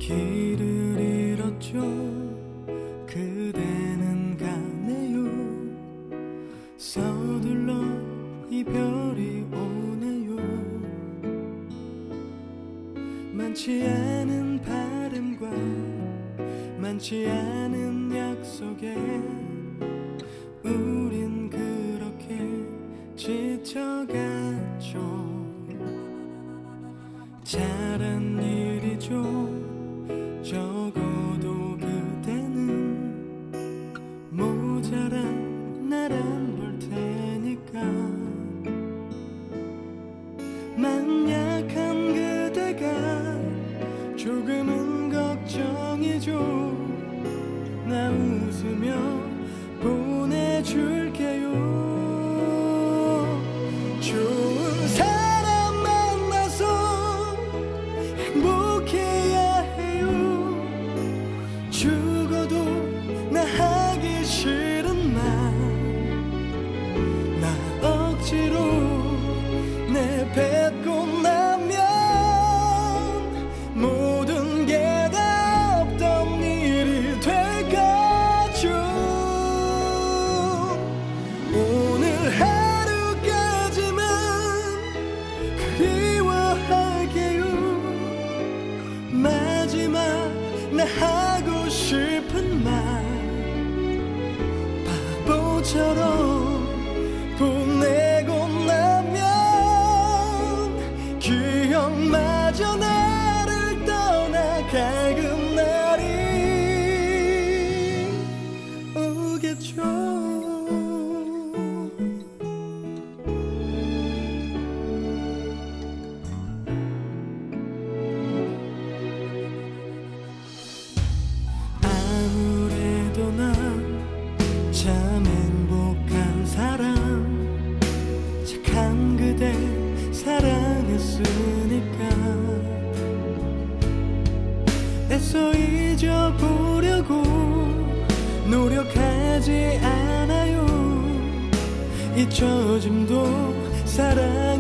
길을 잃었죠. 그대는 가네요. 서둘러 이별이 오네요. 많지 않은 바람과 많지 않은 약속에 우린 그렇게 지쳐갔죠. 잘한 일이죠. 적어도 그대는 모자란 날 안 볼 테니까. 맘 약한 그대가 조금은 걱정이죠. 나 웃으며 보내줄게요. 좋은 사람 만나서 행복해야 해요. 죽어도 나 하기 싫은 말 나 억지로 내뱉고 나면 모든 게 다 없던 일이 될까죠. 오늘 하루까지만 그리워할게요. 마지막 나 하고 싶은 말 바보처럼 보내고 나면 기억마저 나를 떠나가는 날이 오겠죠. 아무래도 난 참 행복한 사람, 착한 그대 사랑했으니까. 애써 잊어보려고 노력하지 않아요. 잊혀짐도 사랑